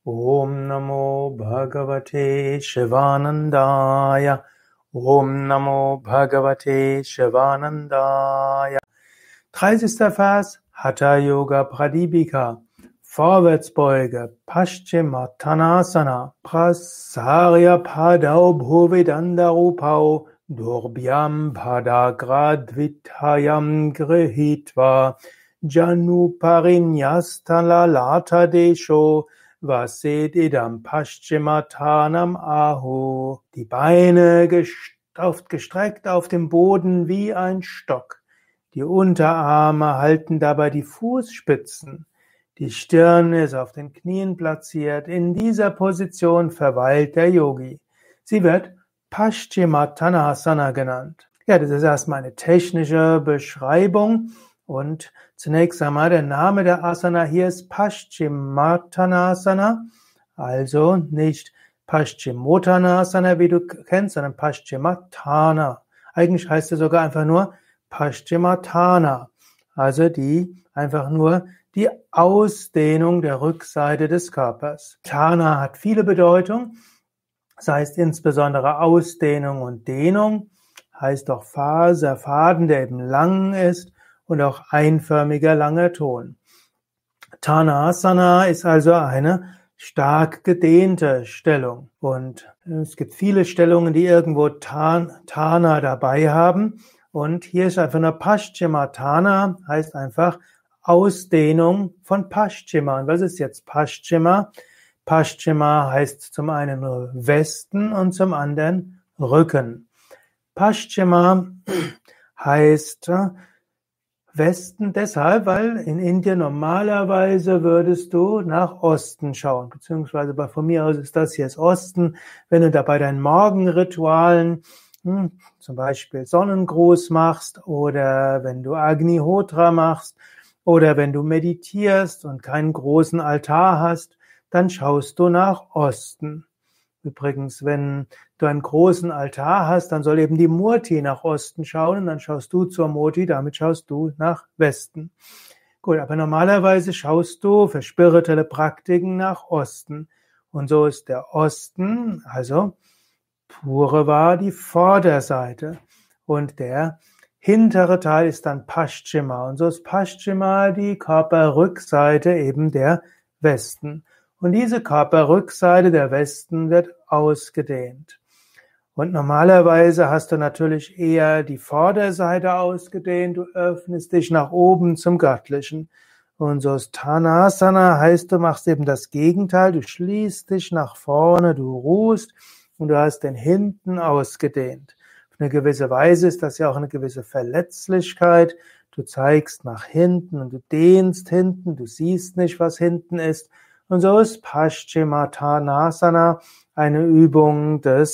Om Namo Bhagavate Shivanandaya. Om Namo Bhagavate Shivanandaya. 30. Vers, Hatha Yoga Pradipika. Vorwärtsbeuge, Paschimottanasana, Prasarya Padau Bhuvidandarupau, Durbhyam Padagradvithayam Grihitva, Januparinyastalata Desho, Vaset idam Paschimottanam Ahu. Die Beine gestreckt auf dem Boden wie ein Stock. Die Unterarme halten dabei die Fußspitzen. Die Stirn ist auf den Knien platziert. In dieser Position verweilt der Yogi. Sie wird Paschimottanasana genannt. Ja, das ist erstmal eine technische Beschreibung. Und zunächst einmal der Name der Asana hier ist Paschimottanasana. Also nicht Paschimottanasana, wie du kennst, sondern Paschimottana. Eigentlich heißt es sogar einfach nur Paschimottana. Also einfach nur die Ausdehnung der Rückseite des Körpers. Tana hat viele Bedeutungen. Das heißt insbesondere Ausdehnung und Dehnung. Heißt auch Faser, Faden, der eben lang ist. Und auch einförmiger langer Ton. Tanasana ist also eine stark gedehnte Stellung. Und es gibt viele Stellungen, die irgendwo Tana dabei haben. Und hier ist einfach nur Paschimottana, heißt einfach Ausdehnung von Paschima. Und was ist jetzt Paschima? Paschima heißt zum einen Westen und zum anderen Rücken. Paschima heißt Westen deshalb, weil in Indien normalerweise würdest du nach Osten schauen, beziehungsweise von mir aus ist das hier das Osten. Wenn du da bei deinen Morgenritualen zum Beispiel Sonnengruß machst oder wenn du Agnihotra machst oder wenn du meditierst und keinen großen Altar hast, dann schaust du nach Osten. Übrigens, wenn du einen großen Altar hast, dann soll eben die Murti nach Osten schauen und dann schaust du zur Murti, damit schaust du nach Westen. Gut, aber normalerweise schaust du für spirituelle Praktiken nach Osten. Und so ist der Osten, also Purava, die Vorderseite. Und der hintere Teil ist dann Paschima. Und so ist Paschima die Körperrückseite eben der Westen. Und diese Körperrückseite der Westen wird ausgedehnt. Und normalerweise hast du natürlich eher die Vorderseite ausgedehnt, du öffnest dich nach oben zum Göttlichen. Und so ist Tanasana, heißt du machst eben das Gegenteil, du schließt dich nach vorne, du ruhst und du hast den Hinten ausgedehnt. Auf eine gewisse Weise ist das ja auch eine gewisse Verletzlichkeit. Du zeigst nach hinten und du dehnst hinten, du siehst nicht, was hinten ist. Und so ist Paschimottanasana eine Übung der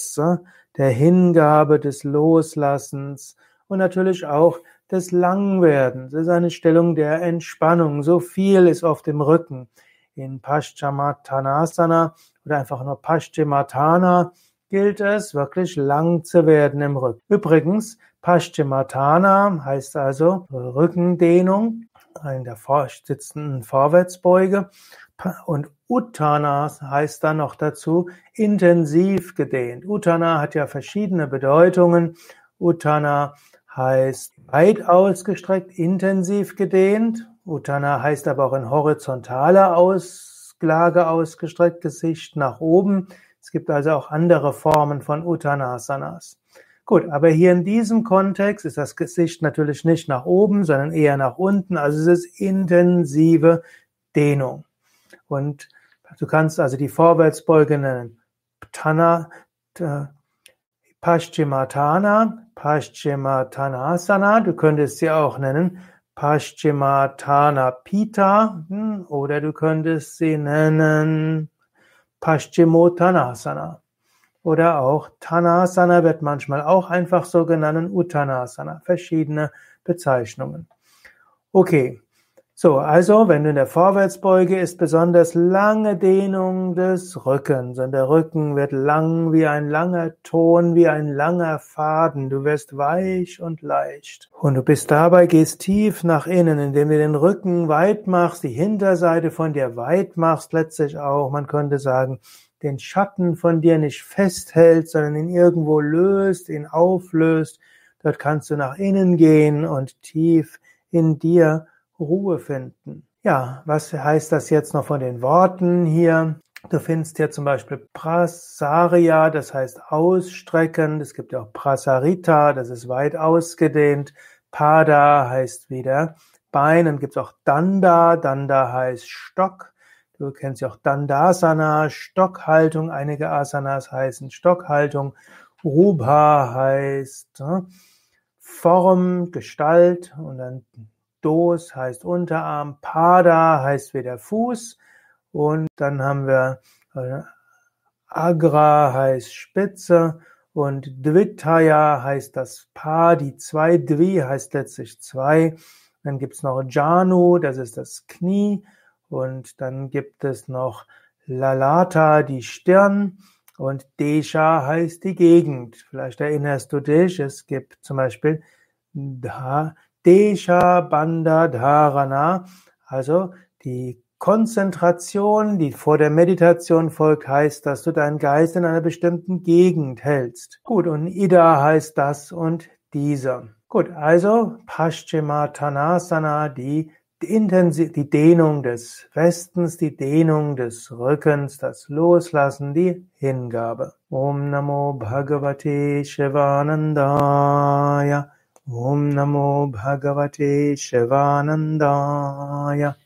Hingabe, des Loslassens und natürlich auch des Langwerdens. Es ist eine Stellung der Entspannung. So viel ist auf dem Rücken. In Paschimottanasana oder einfach nur Paschimottana gilt es, wirklich lang zu werden im Rücken. Übrigens, Paschimottana heißt also Rückendehnung in der sitzenden Vorwärtsbeuge. Und Uttana heißt dann noch dazu intensiv gedehnt. Uttana hat ja verschiedene Bedeutungen. Uttana heißt weit ausgestreckt, intensiv gedehnt. Uttana heißt aber auch in horizontaler Auslage ausgestreckt, Gesicht nach oben. Es gibt also auch andere Formen von Uttanasanas. Gut, aber hier in diesem Kontext ist das Gesicht natürlich nicht nach oben, sondern eher nach unten. Also es ist intensive Dehnung. Und du kannst also die Vorwärtsbeuge nennen Paschimottana, Paschimottanasana. Du könntest sie auch nennen Paschimottanapita oder du könntest sie nennen Paschimottanasana. Oder auch Tanasana wird manchmal auch einfach so genannt, Uttanasana. Verschiedene Bezeichnungen. Okay. So, also, wenn du in der Vorwärtsbeuge ist besonders lange Dehnung des Rückens und der Rücken wird lang wie ein langer Ton, wie ein langer Faden. Du wirst weich und leicht. Und du bist dabei, gehst tief nach innen, indem du den Rücken weit machst, die Hinterseite von dir weit machst, letztlich auch, man könnte sagen, den Schatten von dir nicht festhält, sondern ihn irgendwo löst, ihn auflöst. Dort kannst du nach innen gehen und tief in dir Ruhe finden. Ja, was heißt das jetzt noch von den Worten hier? Du findest hier zum Beispiel Prasarya, das heißt ausstrecken. Es gibt ja auch Prasarita, das ist weit ausgedehnt. Pada heißt wieder Bein. Dann gibt es auch Danda. Danda heißt Stock. Du kennst ja auch Dandasana, Stockhaltung. Einige Asanas heißen Stockhaltung. Rubha heißt Form, Gestalt und dann Dos heißt Unterarm, Pada heißt wieder Fuß und dann haben wir Agra heißt Spitze und Dvitaya heißt das Paar, die zwei, Dvi heißt letztlich zwei. Dann gibt's noch Janu, das ist das Knie und dann gibt es noch Lalata, die Stirn und Desha heißt die Gegend. Vielleicht erinnerst du dich, es gibt zum Beispiel Desha Bandha Dharana, also die Konzentration, die vor der Meditation folgt, heißt, dass du deinen Geist in einer bestimmten Gegend hältst. Gut, und Ida heißt das und dieser. Gut, also Paschimottanasana, die Dehnung des Westens, die Dehnung des Rückens, das Loslassen, die Hingabe. Om Namo Bhagavate Shivanandaya. Om Namo Bhagavate Shivanandaya.